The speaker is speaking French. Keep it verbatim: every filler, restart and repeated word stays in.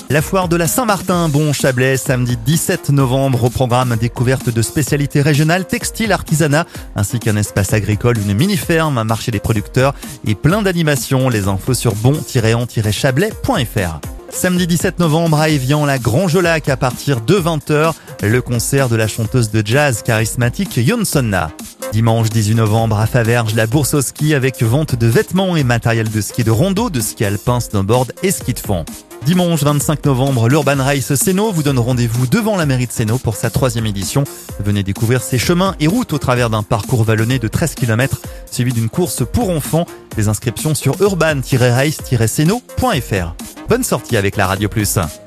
La foire de la Saint-Martin, Bon-Chablais, samedi dix-sept novembre, au programme découverte de spécialités régionales, textile, artisanat, ainsi qu'un espace agricole, une mini-ferme, un marché des producteurs et plein d'animations. Les infos sur bon tiret en tiret chablais point f r. Samedi dix-sept novembre à Évian, la Grange-au-Lac à partir de vingt heures, le concert de la chanteuse de jazz charismatique Yonsonna. Dimanche dix-huit novembre à Faverges, la bourse au ski avec vente de vêtements et matériel de ski de rando, de ski alpin, snowboard et ski de fond. Dimanche vingt-cinq novembre, l'Urban Race Sénaux vous donne rendez-vous devant la mairie de Sénaux pour sa troisième édition. Venez découvrir ses chemins et routes au travers d'un parcours vallonné de treize kilomètres, suivi d'une course pour enfants. Les inscriptions sur urban tiret race tiret sénaux point f r. Bonne sortie avec la Radio Plus.